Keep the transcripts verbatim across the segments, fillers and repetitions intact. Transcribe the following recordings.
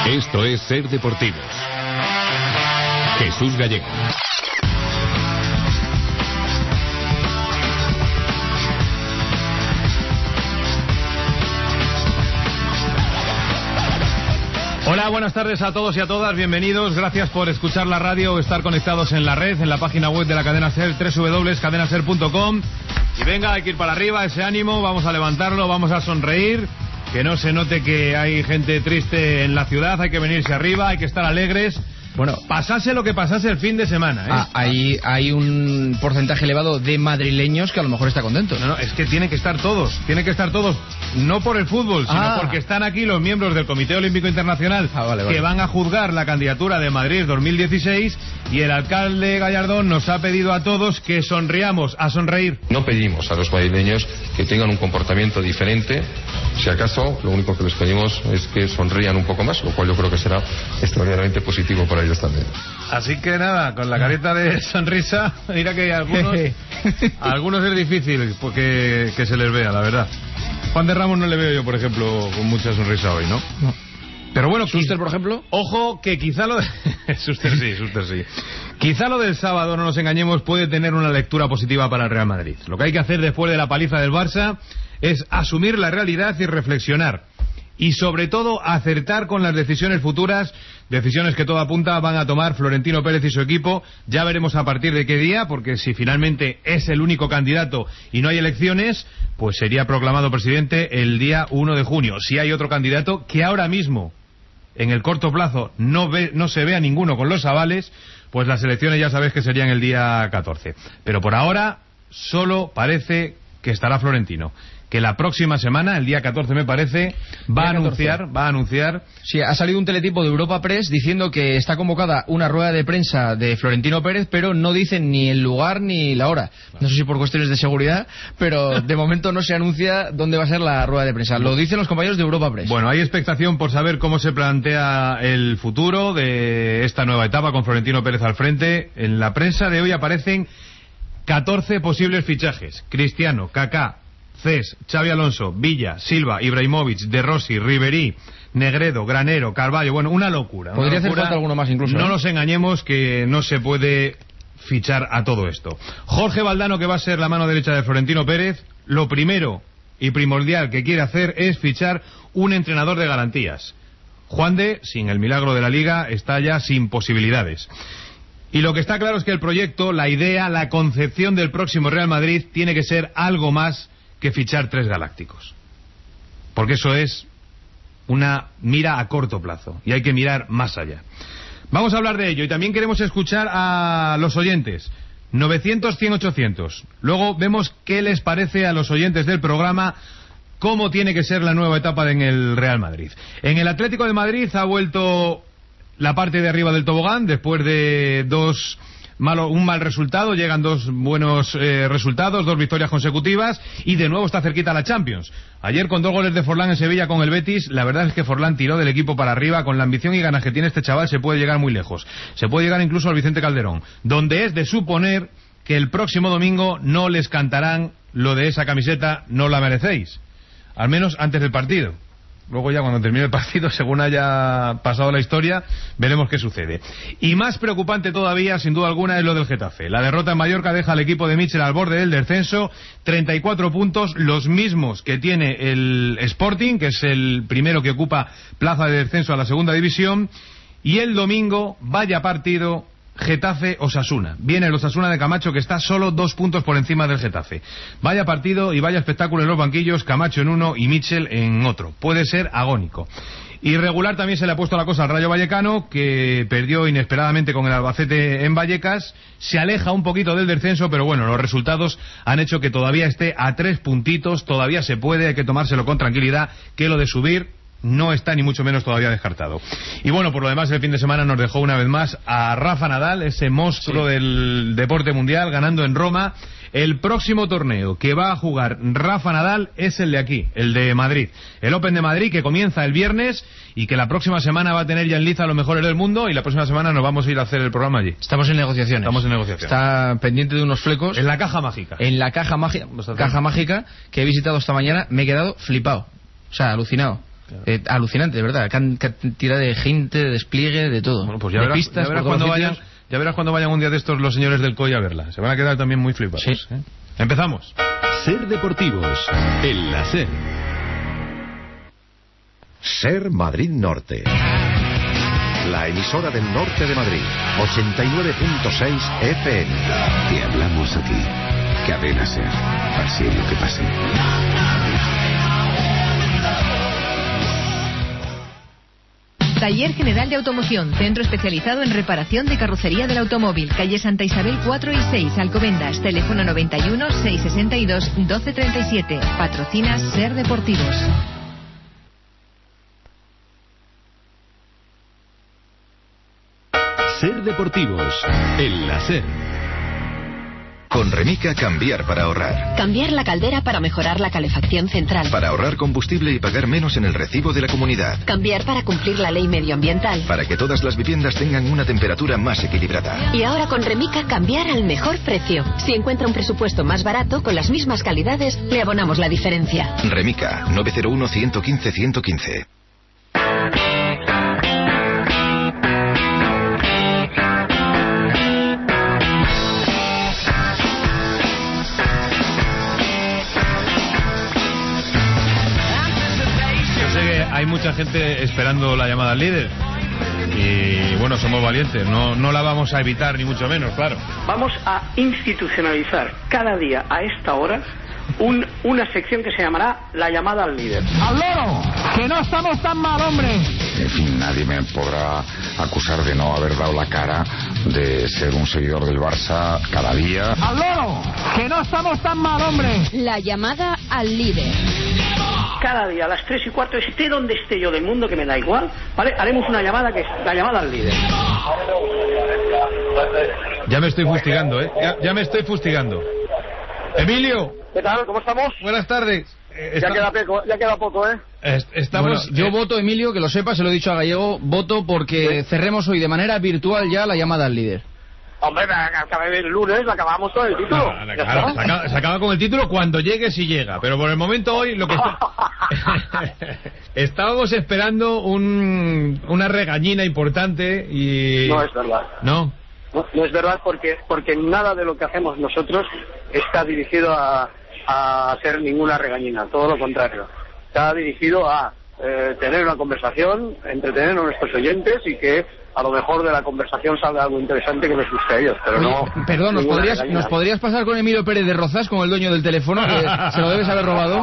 Esto es Ser Deportivos. Jesús Gallego. Hola, buenas tardes a todos y a todas, bienvenidos, gracias por escuchar la radio o estar conectados en la red, en la página web de la cadena SER, doble u doble u doble u punto cadena ser punto com. Y venga, hay que ir para arriba, ese ánimo, vamos a levantarlo, vamos a sonreír, que no se note que hay gente triste en la ciudad, hay que venirse arriba, hay que estar alegres. Bueno, pasase lo que pasase el fin de semana, ¿eh? Ah, hay, hay un porcentaje elevado de madrileños que a lo mejor está contento. No, no, es que tienen que estar todos, tienen que estar todos, no por el fútbol, sino ah. porque están aquí los miembros del Comité Olímpico Internacional ah, vale, vale. que van a juzgar la candidatura de Madrid dos mil dieciséis, y el alcalde Gallardón nos ha pedido a todos que sonriamos, a sonreír. No pedimos a los madrileños que tengan un comportamiento diferente, si acaso lo único que les pedimos es que sonrían un poco más, lo cual yo creo que será extraordinariamente positivo para ellos también. Así que nada, con la careta de sonrisa, mira que algunos, algunos es difícil porque que se les vea, la verdad. Juan de Ramos no le veo yo, por ejemplo, con mucha sonrisa hoy, ¿no? No. Pero bueno, Suster, por ejemplo. Ojo, que quizá lo de... Suster sí, Suster sí. Quizá lo del sábado, no nos engañemos, puede tener una lectura positiva para el Real Madrid. Lo que hay que hacer después de la paliza del Barça es asumir la realidad y reflexionar. Y sobre todo acertar con las decisiones futuras, decisiones que todo apunta van a tomar Florentino Pérez y su equipo. Ya veremos a partir de qué día, porque si finalmente es el único candidato y no hay elecciones, pues sería proclamado presidente el día uno de junio. Si hay otro candidato que ahora mismo, en el corto plazo, no ve, no se vea ninguno con los avales, pues las elecciones ya sabéis que serían el día catorce. Pero por ahora solo parece que estará Florentino, que la próxima semana, el día catorce me parece, va a anunciar, va a anunciar... Sí, ha salido un teletipo de Europa Press diciendo que está convocada una rueda de prensa de Florentino Pérez, pero no dicen ni el lugar ni la hora. No sé si por cuestiones de seguridad, pero de momento no se anuncia dónde va a ser la rueda de prensa. Lo dicen los compañeros de Europa Press. Bueno, hay expectación por saber cómo se plantea el futuro de esta nueva etapa con Florentino Pérez al frente. En la prensa de hoy aparecen catorce posibles fichajes. Cristiano, Kaká, Cés, Xavi Alonso, Villa, Silva, Ibrahimovic, De Rossi, Ribery, Negredo, Granero, Carvalho, bueno, una locura. Una Podría locura. hacer falta alguno más incluso. No ¿eh? nos engañemos que no se puede fichar a todo esto. Jorge Valdano, que va a ser la mano derecha de Florentino Pérez, lo primero y primordial que quiere hacer es fichar un entrenador de garantías. Juan de, sin el milagro de la Liga, está ya sin posibilidades. Y lo que está claro es que el proyecto, la idea, la concepción del próximo Real Madrid tiene que ser algo más que fichar tres galácticos, porque eso es una mira a corto plazo y hay que mirar más allá. Vamos a hablar de ello y también queremos escuchar a los oyentes. Novecientos, cien, ochocientos. Luego vemos qué les parece a los oyentes del programa cómo tiene que ser la nueva etapa en el Real Madrid. En el Atlético de Madrid ha vuelto la parte de arriba del tobogán después de dos Malo, un mal resultado, llegan dos buenos eh, resultados, dos victorias consecutivas y de nuevo está cerquita la Champions. Ayer con dos goles de Forlán en Sevilla con el Betis, la verdad es que Forlán tiró del equipo para arriba. Con la ambición y ganas que tiene este chaval se puede llegar muy lejos, se puede llegar incluso al Vicente Calderón, donde es de suponer que el próximo domingo no les cantarán lo de esa camiseta no la merecéis, al menos antes del partido. Luego ya cuando termine el partido, según haya pasado la historia, veremos qué sucede. Y más preocupante todavía, sin duda alguna, es lo del Getafe. La derrota en Mallorca deja al equipo de Míchel al borde del descenso. treinta y cuatro puntos, los mismos que tiene el Sporting, que es el primero que ocupa plaza de descenso a la segunda división. Y el domingo, vaya partido, Getafe-Osasuna. Viene el Osasuna de Camacho, que está solo dos puntos por encima del Getafe. Vaya partido y vaya espectáculo en los banquillos, Camacho en uno y Míchel en otro. Puede ser agónico. Irregular también se le ha puesto la cosa al Rayo Vallecano, que perdió inesperadamente con el Albacete en Vallecas. Se aleja un poquito del descenso, pero bueno, los resultados han hecho que todavía esté a tres puntitos. Todavía se puede, hay que tomárselo con tranquilidad, que lo de subir no está ni mucho menos todavía descartado. Y bueno, por lo demás, el fin de semana nos dejó una vez más a Rafa Nadal, ese monstruo sí. del deporte mundial, ganando en Roma. El próximo torneo que va a jugar Rafa Nadal es el de aquí, el de Madrid. El Open de Madrid, que comienza el viernes y que la próxima semana va a tener ya en liza a los mejores del mundo, y la próxima semana nos vamos a ir a hacer el programa allí. Estamos en negociaciones. Estamos en negociaciones. Está pendiente de unos flecos. En la caja mágica. En la caja mágica, caja mágica que he visitado esta mañana, me he quedado flipado. O sea, alucinado. Claro. Eh, alucinante, de verdad, cantidad de gente, de despliegue, de todo. Bueno, pues ya de verás, pistas ya verás por cuando todos vayan, sitios. ya verás cuando vayan un día de estos los señores del C O I a verla. Se van a quedar también muy flipados. Sí. ¿eh? Empezamos. Ser Deportivos, en la SER. Ser Madrid Norte. La emisora del norte de Madrid, ochenta y nueve punto seis F M. Te hablamos a ti. Cadena SER. Pase lo que pase. Taller General de Automoción, centro especializado en reparación de carrocería del automóvil, calle Santa Isabel cuatro y seis, Alcobendas, teléfono noventa y uno, seiscientos sesenta y dos, doce treinta y siete. Patrocina Ser Deportivos. Ser Deportivos, en la SER. Con Remica, cambiar para ahorrar. Cambiar la caldera para mejorar la calefacción central. Para ahorrar combustible y pagar menos en el recibo de la comunidad. Cambiar para cumplir la ley medioambiental. Para que todas las viviendas tengan una temperatura más equilibrada. Y ahora con Remica, cambiar al mejor precio. Si encuentra un presupuesto más barato, con las mismas calidades, le abonamos la diferencia. Remica, nueve cero uno, uno uno cinco, uno uno cinco. Hay mucha gente esperando la llamada al líder y bueno, somos valientes, no, no la vamos a evitar ni mucho menos, claro. Vamos a institucionalizar cada día a esta hora un, una sección que se llamará la llamada al líder. ¡Al loro! ¡Que no estamos tan mal, hombre! En fin, nadie me podrá acusar de no haber dado la cara, de ser un seguidor del Barça cada día. ¡Al loro! ¡Que no estamos tan mal, hombre! La llamada al líder. Cada día a las tres y cuarto, esté donde esté yo del mundo, que me da igual, ¿vale? Haremos una llamada que es la llamada al líder. Ya me estoy fustigando, ¿eh? Ya, ya me estoy fustigando. Emilio. ¿Qué tal? ¿Cómo estamos? Buenas tardes. Eh, está... ya, queda poco, ya queda poco, ¿eh? Est estamos... Bueno, yo eh... voto, Emilio, que lo sepa, se lo he dicho a Gallego, voto porque ¿sí? cerremos hoy de manera virtual ya la llamada al líder. Hombre, acabé el lunes, acabamos con el título. No, claro, se, acaba, se acaba con el título cuando llegue, si llega. Pero por el momento hoy lo que está... estábamos esperando un, una regañina importante y... No es verdad. ¿No? No, no es verdad porque porque nada de lo que hacemos nosotros está dirigido a, a hacer ninguna regañina, todo lo contrario. Está dirigido a eh, tener una conversación, entretener a nuestros oyentes y que a lo mejor de la conversación salga algo interesante que les guste a ellos, pero no... Perdón, ¿nos podrías, ¿nos podrías pasar con Emilio Pérez de Rozas, con el dueño del teléfono, que se lo debes haber robado?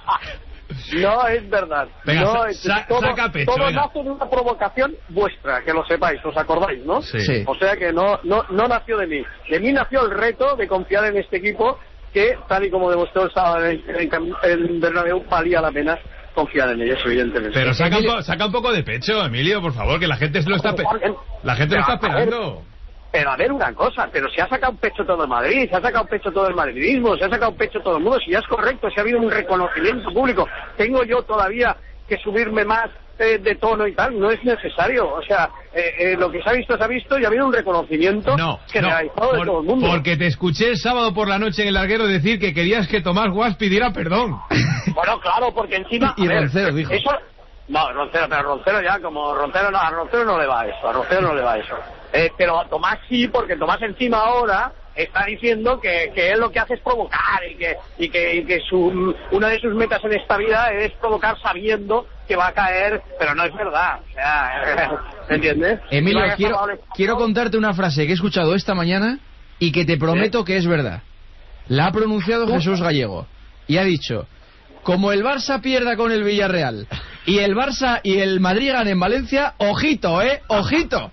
No, es verdad. Venga, no, sa todo, saca pecho, todo venga. nace de una provocación vuestra, que lo sepáis, os acordáis, ¿no? Sí. Sí. O sea que no, no, no nació de mí. De mí nació el reto de confiar en este equipo que, tal y como demostró el sábado en el Bernabéu, valía la pena confiar en ellos, evidentemente. Pero saca un, saca un poco de pecho, Emilio, por favor, que la gente se lo está, pe la gente lo está esperando. Pero a ver una cosa, pero si ha sacado pecho todo el Madrid, si ha sacado pecho todo el madridismo, si ha sacado pecho todo el mundo, si ya es correcto, si ha habido un reconocimiento público, tengo yo todavía que subirme más eh, de tono y tal, no es necesario. O sea, eh, eh, lo que se ha visto se ha visto y ha habido un reconocimiento no, generalizado no, de todo el mundo. Porque te escuché el sábado por la noche en el larguero decir que querías que Tomás Guas pidiera perdón. Bueno, claro, porque encima... Y ver, Roncero dijo. Eso, no, Roncero, pero Roncero ya, como Roncero no, a Roncero no le va eso, a Roncero no le va eso. Eh, pero a Tomás sí, porque Tomás encima ahora está diciendo que, que él lo que hace es provocar y que y que, y que su, una de sus metas en esta vida es provocar sabiendo que va a caer, pero no es verdad. O sea, ¿me entiendes? Emilio, quiero, quiero contarte una frase que he escuchado esta mañana y que te prometo ¿sí? que es verdad. La ha pronunciado Jesús Gallego y ha dicho: como el Barça pierda con el Villarreal y el Barça y el Madrid ganen en Valencia, ojito, ¿eh? ¡Ojito!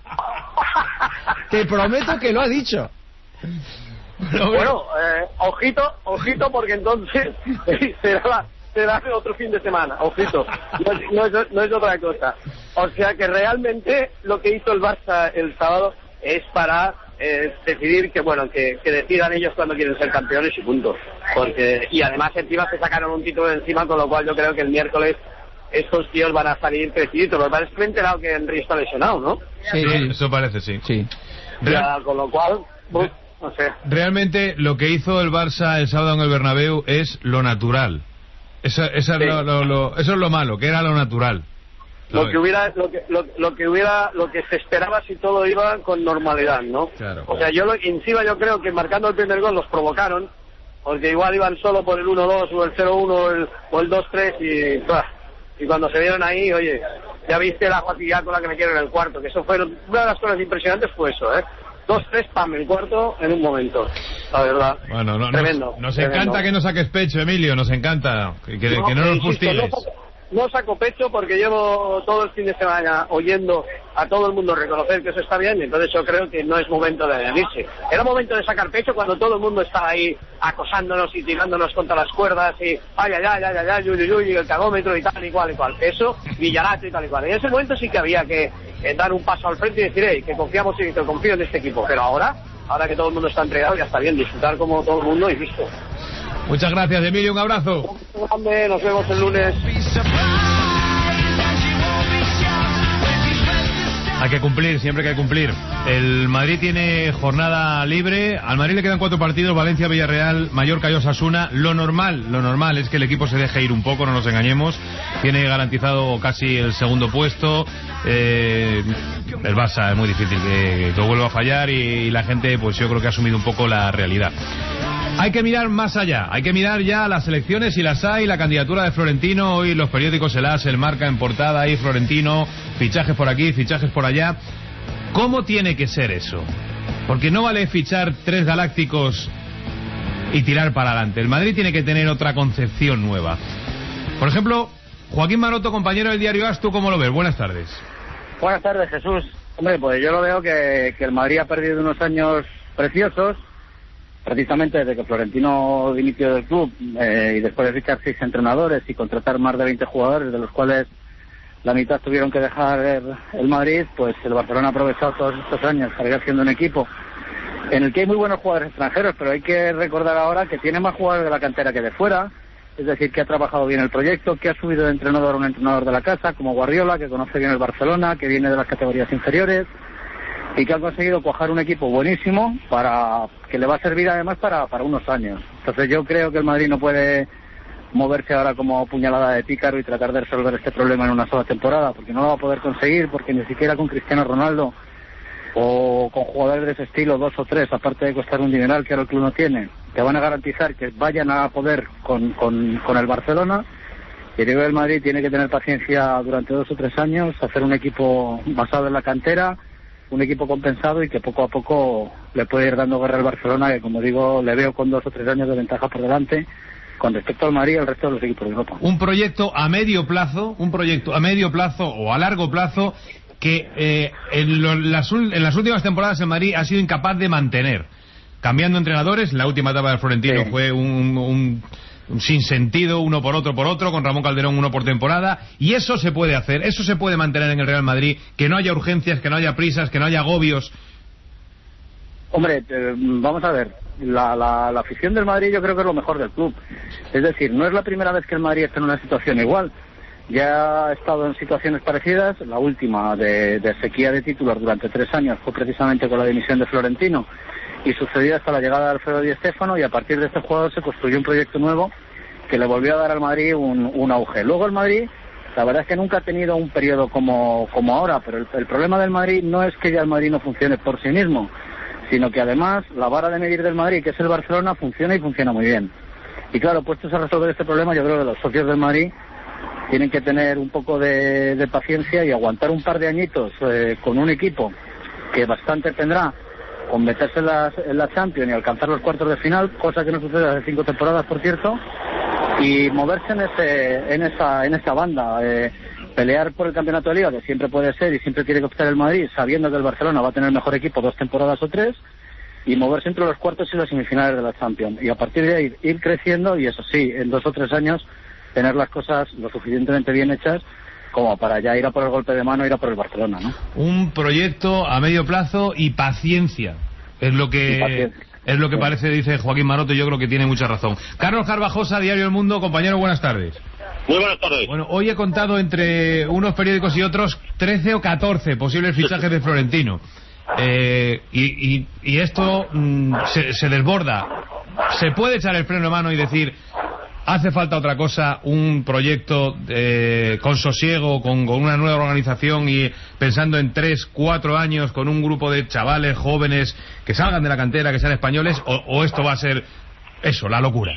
Te prometo que lo ha dicho. Bueno, bueno eh, ojito, ojito, porque entonces será, la, será otro fin de semana, ojito. No, no, es, no es otra cosa. O sea que realmente lo que hizo el Barça el sábado es para eh, decidir que, bueno, que, que decidan ellos cuando quieren ser campeones y punto. Porque, y además encima se sacaron un título de encima, con lo cual yo creo que el miércoles estos tíos van a salir crecidos. Pero parece que me he enterado que Henry está lesionado, ¿no? Sí, sí, eso parece, sí. Sí. Ya, con lo cual, pues, no sé. Realmente lo que hizo el Barça el sábado en el Bernabéu es lo natural. Eso, eso, sí. es lo, lo, lo, eso es lo malo, que era lo natural. Lo que hubiera, lo que, lo, lo que hubiera, lo que se esperaba si todo iba con normalidad, ¿no? Claro, o sea, yo lo, encima yo creo que marcando el primer gol los provocaron, porque igual iban solo por el uno dos o el cero uno o el, o el dos tres y, ¡bah! Y cuando se vieron ahí, oye, ya viste la facilidad con la que metieron en el cuarto, que eso fue una de las cosas impresionantes fue eso, ¿eh? Dos, tres, pam, el cuarto en un momento, la verdad. Bueno, no, tremendo. Nos, nos tremendo. encanta que no saques pecho, Emilio, nos encanta que, que no, que no nos fustiles. No saco pecho porque llevo todo el fin de semana oyendo a todo el mundo reconocer que eso está bien, entonces yo creo que no es momento de añadirse. Era momento de sacar pecho cuando todo el mundo estaba ahí acosándonos y tirándonos contra las cuerdas y ay, ay, ay, ay, ay, ay, yuy, yuy, el cagómetro y tal y cual y cual. Eso, Villarato y tal y cual. En ese momento sí que había que eh, dar un paso al frente y decir, hey, que confiamos y que confío en este equipo. Pero ahora, ahora que todo el mundo está entregado, ya está bien, disfrutar como todo el mundo y listo. Muchas gracias, Emilio, un abrazo. Un grande, nos vemos el lunes. Hay que cumplir, siempre hay que cumplir. El Madrid tiene jornada libre, al Madrid le quedan cuatro partidos, Valencia, Villarreal, Mallorca y Osasuna. Lo normal, lo normal es que el equipo se deje ir un poco, no nos engañemos. Tiene garantizado casi el segundo puesto. Eh, el Barça es muy difícil que, que vuelva a fallar y la gente, pues yo creo que ha asumido un poco la realidad. Hay que mirar más allá, hay que mirar ya las elecciones y las hay, la candidatura de Florentino, hoy los periódicos, el As, el Marca en portada, ahí Florentino, fichajes por aquí, fichajes por allá. ¿Cómo tiene que ser eso? Porque no vale fichar tres galácticos y tirar para adelante. El Madrid tiene que tener otra concepción nueva. Por ejemplo, Joaquín Maroto, compañero del diario As, ¿tú cómo lo ves? Buenas tardes. Buenas tardes, Jesús. Hombre, pues yo lo veo que, que el Madrid ha perdido unos años preciosos, precisamente desde que Florentino dimitió del club eh, y después de fichar seis entrenadores y contratar más de veinte jugadores, de los cuales la mitad tuvieron que dejar el, el Madrid, pues el Barcelona ha aprovechado todos estos años para ir haciendo un equipo en el que hay muy buenos jugadores extranjeros, pero hay que recordar ahora que tiene más jugadores de la cantera que de fuera, es decir, que ha trabajado bien el proyecto, que ha subido de entrenador a un entrenador de la casa, como Guardiola, que conoce bien el Barcelona, que viene de las categorías inferiores, y que han conseguido cuajar un equipo buenísimo para que le va a servir además para, para unos años. Entonces yo creo que el Madrid no puede moverse ahora como puñalada de pícaro y tratar de resolver este problema en una sola temporada, porque no lo va a poder conseguir, porque ni siquiera con Cristiano Ronaldo o con jugadores de ese estilo, dos o tres, aparte de costar un dineral que ahora el club no tiene, te van a garantizar que vayan a poder con, con, con el Barcelona. Y creo que el Madrid tiene que tener paciencia durante dos o tres años, hacer un equipo basado en la cantera, un equipo compensado y que poco a poco le puede ir dando guerra al Barcelona, que como digo, le veo con dos o tres años de ventaja por delante con respecto al Madrid y al resto de los equipos de Europa. Un proyecto a medio plazo, un proyecto a medio plazo o a largo plazo que eh, en, lo, las, en las últimas temporadas el Madrid ha sido incapaz de mantener. Cambiando entrenadores, la última etapa del Florentino sí. fue un, un, un sinsentido, uno por otro por otro, con Ramón Calderón uno por temporada, y eso se puede hacer, eso se puede mantener en el Real Madrid, que no haya urgencias, que no haya prisas, que no haya agobios. Hombre, eh, vamos a ver, la, la, la afición del Madrid yo creo que es lo mejor del club, es decir, no es la primera vez que el Madrid está en una situación igual, ya ha estado en situaciones parecidas, la última de, de sequía de títulos durante tres años fue precisamente con la dimisión de Florentino, y sucedió hasta la llegada de Alfredo Di Stéfano, y a partir de este jugador se construyó un proyecto nuevo que le volvió a dar al Madrid un, un auge. Luego el Madrid, la verdad es que nunca ha tenido un periodo como, como ahora, pero el, el problema del Madrid no es que ya el Madrid no funcione por sí mismo, sino que además la vara de medir del Madrid, que es el Barcelona, funciona y funciona muy bien. Y claro, puestos a resolver este problema, yo creo que los socios del Madrid tienen que tener un poco de, de paciencia y aguantar un par de añitos eh, con un equipo que bastante tendrá con meterse en la, en la Champions y alcanzar los cuartos de final, cosa que no sucede hace cinco temporadas, por cierto, y moverse en ese, en esa, en esa banda, eh, pelear por el campeonato de Liga, que siempre puede ser y siempre tiene que optar el Madrid, sabiendo que el Barcelona va a tener el mejor equipo dos temporadas o tres, y moverse entre los cuartos y las semifinales de la Champions, y a partir de ahí ir creciendo, y eso sí, en dos o tres años tener las cosas lo suficientemente bien hechas como para ya ir a por el golpe de mano, ir a por el Barcelona, ¿no? Un proyecto a medio plazo y paciencia, es lo que es lo que sí. parece, dice Joaquín Maroto, y yo creo que tiene mucha razón. Carlos Carvajosa, Diario El Mundo, compañero, buenas tardes. Muy buenas tardes. Bueno, hoy he contado entre unos periódicos y otros trece o catorce posibles fichajes de Florentino. Eh, y, y, y esto mm, se, se desborda. ¿Se puede echar el freno de mano y decir Hace falta otra cosa, un proyecto eh, con sosiego, con, con una nueva organización y pensando en tres, cuatro años con un grupo de chavales jóvenes que salgan de la cantera, que sean españoles, o, o esto va a ser eso, la locura.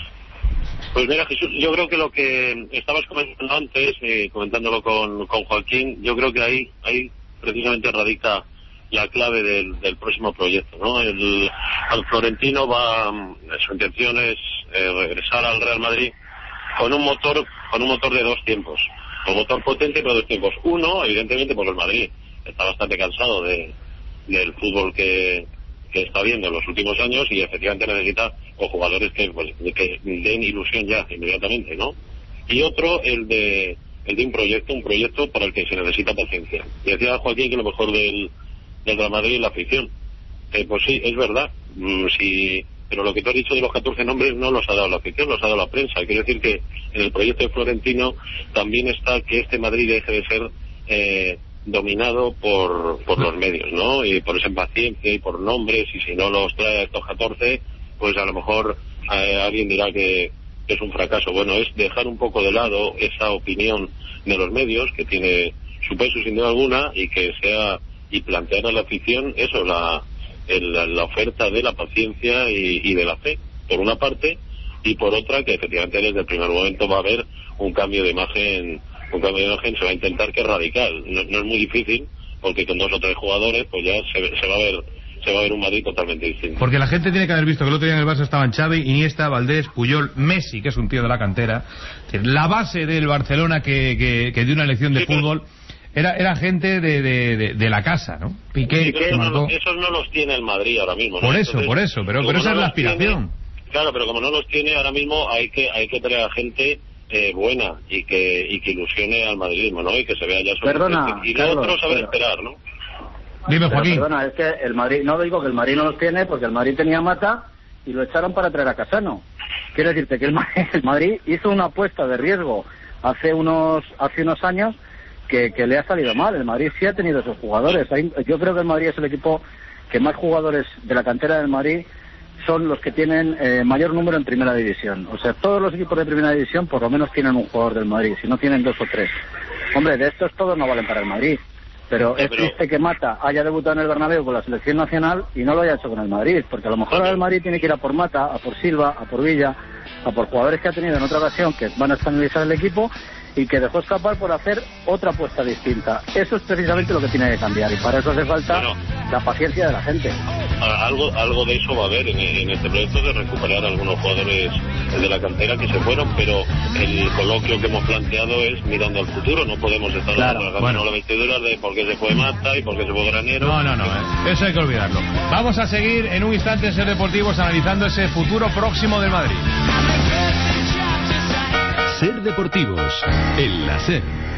Pues mira, Jesús, yo creo que lo que estabas comentando antes, eh, comentándolo con, con Joaquín, yo creo que ahí, ahí precisamente radica la clave del, del próximo proyecto, ¿no? El, el Florentino va, su intención es eh, regresar al Real Madrid con un motor, con un motor de dos tiempos, un motor potente pero dos tiempos. Uno, evidentemente, por el Madrid está bastante cansado de del fútbol que, que está viendo en los últimos años y efectivamente necesita o jugadores que, pues, que den ilusión ya inmediatamente, ¿no? Y otro, el de el de un proyecto, un proyecto para el que se necesita paciencia. Y decía Joaquín que lo mejor del del Real Madrid y la afición. Eh, pues sí, es verdad. Mm, sí, pero lo que tú has dicho de los catorce nombres no los ha dado la afición, los ha dado la prensa. Quiero decir que en el proyecto de Florentino también está que este Madrid deje de ser eh, dominado por, por los medios, ¿no? Y por esa impaciencia y por nombres, y si no los trae a estos catorce, pues a lo mejor eh, alguien dirá que, que es un fracaso. Bueno, es dejar un poco de lado esa opinión de los medios, que tiene su peso sin duda alguna, y que sea y plantear a la afición eso, la, el, la oferta de la paciencia y, y de la fe, por una parte, y por otra que efectivamente desde el primer momento va a haber un cambio de imagen, un cambio de imagen se va a intentar que es radical, no, no es muy difícil, porque con dos o tres jugadores pues ya se, se va a ver se va a ver un Madrid totalmente distinto. Porque la gente tiene que haber visto que el otro día en el Barça estaban Xavi, Iniesta, Valdés, Puyol, Messi, que es un tío de la cantera, la base del Barcelona que, que, que dio una lección de sí, fútbol. Pero... Era, era gente de, de, de, de la casa, ¿no? Piqué, sí, que no, esos no los tiene el Madrid ahora mismo, ¿no? Por eso, Entonces, por eso, pero, pero esa no es la aspiración. Tiene, claro, pero como no los tiene ahora mismo, hay que hay que traer a gente eh, buena y que y que ilusione al madridismo, ¿no? Y que se vea ya sobre Perdona, y Carlos, nosotros saber pero... esperar, ¿no? Dime, Joaquín. Pero, perdona, es que el Madrid, no digo que el Madrid no los tiene, porque el Madrid tenía Mata y lo echaron para traer a Casano. Quiero decirte que el Madrid, el Madrid hizo una apuesta de riesgo hace unos hace unos años Que, que le ha salido mal. El Madrid sí ha tenido esos jugadores. Hay, yo creo que el Madrid es el equipo que más jugadores de la cantera del Madrid son los que tienen eh, mayor número en primera división. O sea, todos los equipos de primera división por lo menos tienen un jugador del Madrid, si no tienen dos o tres. Hombre, de estos todos no valen para el Madrid. Pero sí, es pero... triste que Mata haya debutado en el Bernabéu con la selección nacional y no lo haya hecho con el Madrid, porque a lo mejor el Madrid tiene que ir a por Mata, a por Silva, a por Villa, a por jugadores que ha tenido en otra ocasión que van a estabilizar el equipo y que dejó escapar por hacer otra apuesta distinta. Eso es precisamente lo que tiene que cambiar, y para eso hace falta bueno, la paciencia de la gente. Algo algo de eso va a haber en, en este proyecto, de recuperar algunos jugadores de la cantera que se fueron, pero el coloquio que hemos planteado es mirando al futuro. No podemos estar claro, rasgando bueno. la vestidura de por qué se fue Mata y por qué se fue Granero. No, no, no, eh. eso hay que olvidarlo. Vamos a seguir en un instante en Ser Deportivos analizando ese futuro próximo del Madrid. Ser Deportivos, en la SER.